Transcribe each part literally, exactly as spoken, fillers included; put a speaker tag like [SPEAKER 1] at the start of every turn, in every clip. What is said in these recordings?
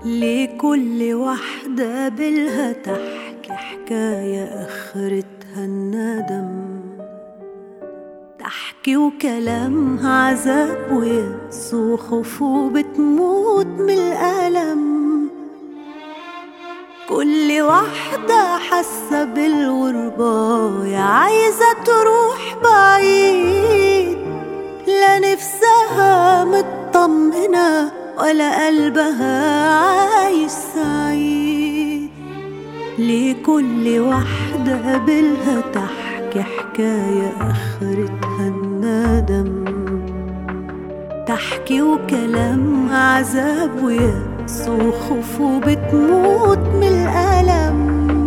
[SPEAKER 1] لكل واحدة بالها تحكي حكاية آخرتها الندم، تحكي وكلامها عذاب ويأس وخوف وبتموت من الألم. كل واحدة حاسة بالغربة يا عايزة تروح بعيد، لا نفسها مطمنة ولا قلبها عايش سعيد. لكل واحدة بالها تحكي حكاية آخرتها الندم، تحكي وكلامها عذاب ويأس وخوف وبتموت من الألم.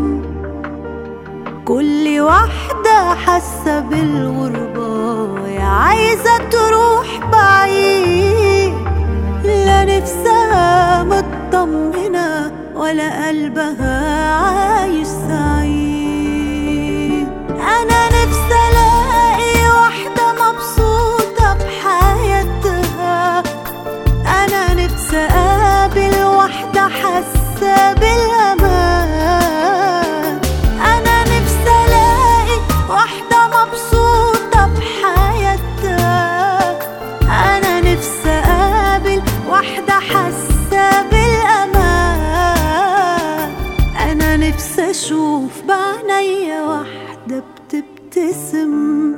[SPEAKER 1] كل واحدة حاسة بالغربة يا عايزة تروح بعيد، لا نفسها مطمنة ولا قلبها عايش سعيد. أنا نفسي ألاقي واحدة مبسوطة بحياتها، أنا نفسي أقابل واحدة حاسة بالأمان، أنا نفسي ألاقي واحدة مبسوطة بحياتها، أنا نفسي أقابل واحدة حاسة بالأمان، أنا نفسي أشوف بعينيا واحدة بتبتسم.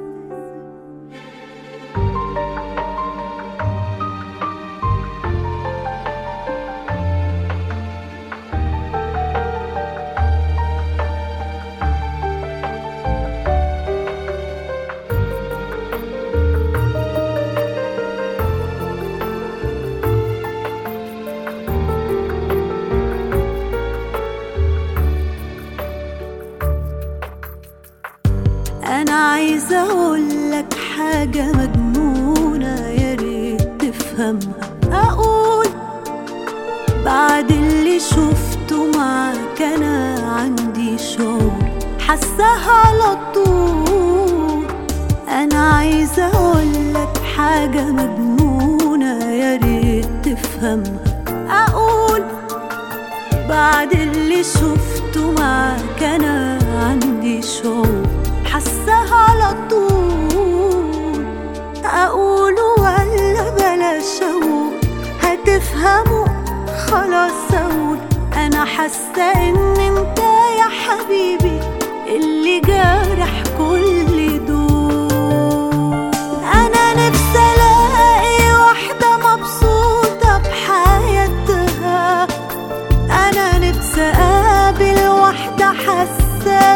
[SPEAKER 1] أنا عايزة أقولك حاجة مجنونة يا ريت تفهمها. أقول بعد اللي شفته معاك أنا عندي شعور حاساها على طول. أنا عايزة أقولك حاجة مجنونة يا ريت تفهمها. أقول بعد اللي شفته معاك أنا عندي شعور حاساها على طول. أقول ولا بلاش أقول، هتفهموا خلاص. أقول أنا حاسة إن أنت يا حبيبي اللي جارح كل دول. أنا نفسي ألاقي واحدة مبسوطة بحياتها، أنا نفسي أقابل واحدة حاسة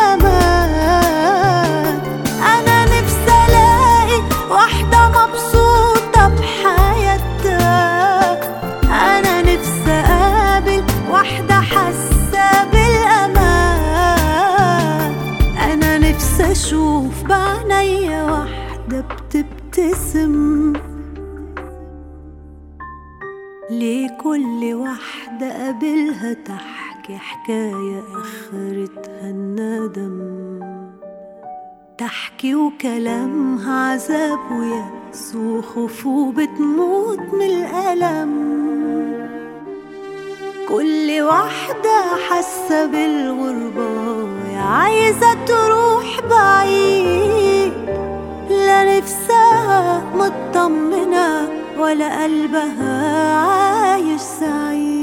[SPEAKER 1] بالأمان، أنا نفسي ألاقي واحدة مبسوطة بحياتها، أنا نفسي أقابل واحدة حاسة بالأمان، أنا نفسي أشوف بعينيا واحدة بتبتسم. لكل واحدة قابلها تحكي حكاية آخرتها الندم، تحكي وكلامها عذاب ويأس وخوف وبتموت من الألم. كل واحدة حاسة بالغربة يا عايزة تروح بعيد، لا نفسها مطمنة ولا قلبها عايش سعيد.